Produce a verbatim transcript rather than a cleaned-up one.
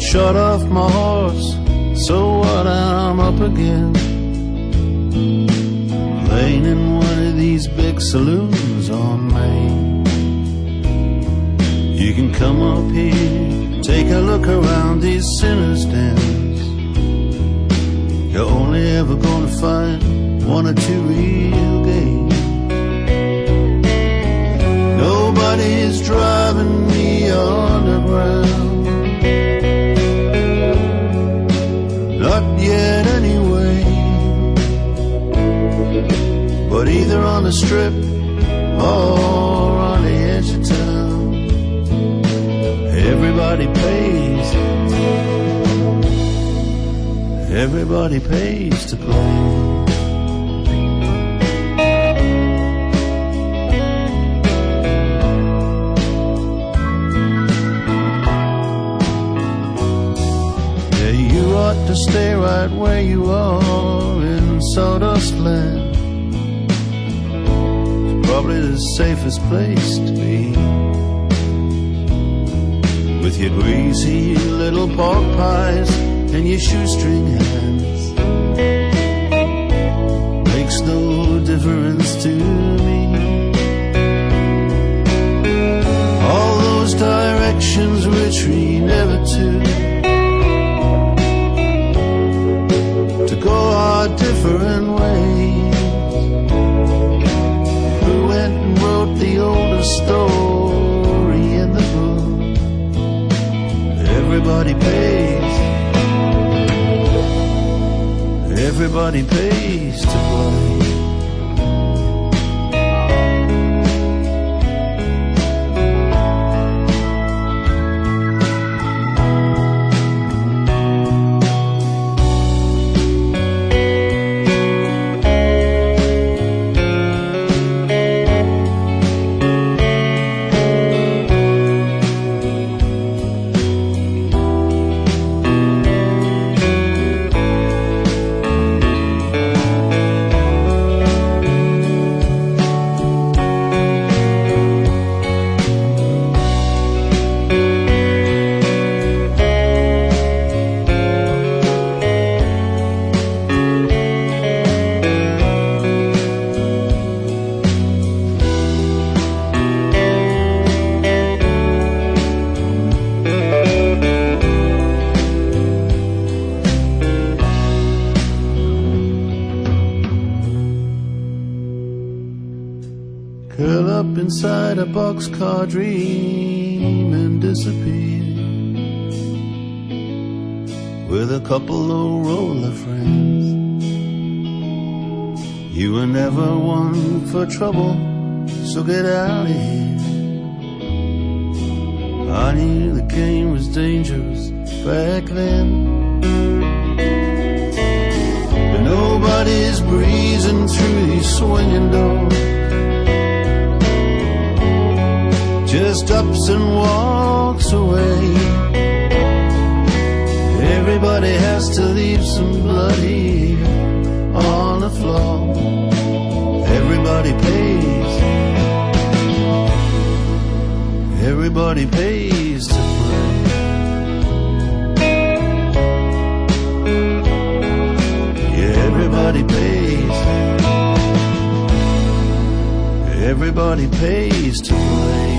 shot off my horse, so what, I'm up again. Laying in one of these big saloons on Main. You can come up here, take a look around these sinners' dens. You're only ever gonna find one or two real gays. Nobody's driving me underground, not yet anyway. But either on the strip or on the edge of town, everybody pays. Everybody pays to play. Yeah, you ought to stay right where you are in Sawdust Land. Probably the safest place to be, with your greasy little pork pies and your shoestring hands. Makes no difference to me. All those directions which we never took, to go our different ways. Who went and wrote the oldest story in the book? Everybody pays. Everybody pays to play. Curl up inside a boxcar dream and disappear with a couple of roller friends. You were never one for trouble, so get out of here. I knew the game was dangerous back then, but nobody's breezing through these swinging doors. Just ups and walks away. Everybody has to leave some blood here on the floor. Everybody pays. Everybody pays to play. Yeah, everybody pays. Everybody pays to play.